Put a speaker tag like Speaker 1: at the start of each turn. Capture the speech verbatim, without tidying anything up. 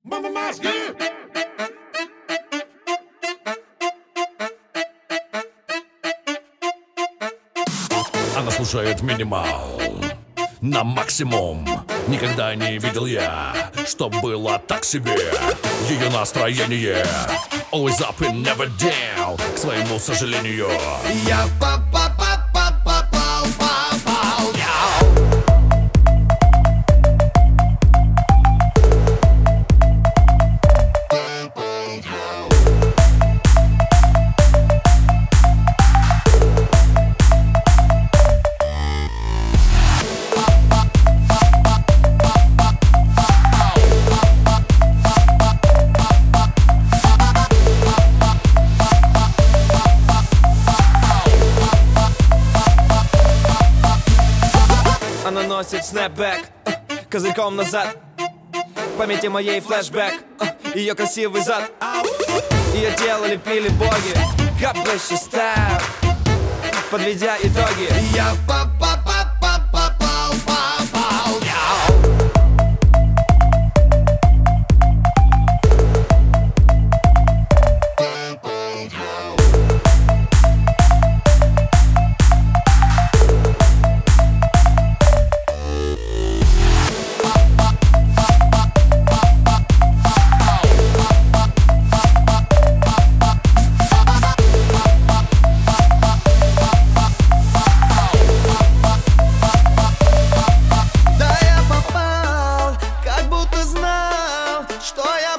Speaker 1: Мама мозги! Она слушает минимал на максимум. Никогда не видел я, что было так себе. Ее настроение always up and never down. К своему сожалению,
Speaker 2: Я попал, попал, попал, попал.
Speaker 3: Она носит снэпбэк, э, козырьком назад. В памяти моей флешбэк, э, ее красивый зад. Ее тело лепили боги. God bless your style. Подведя итоги,
Speaker 2: Я попал, попал, попал, попал. Да я попал, как будто знал, что я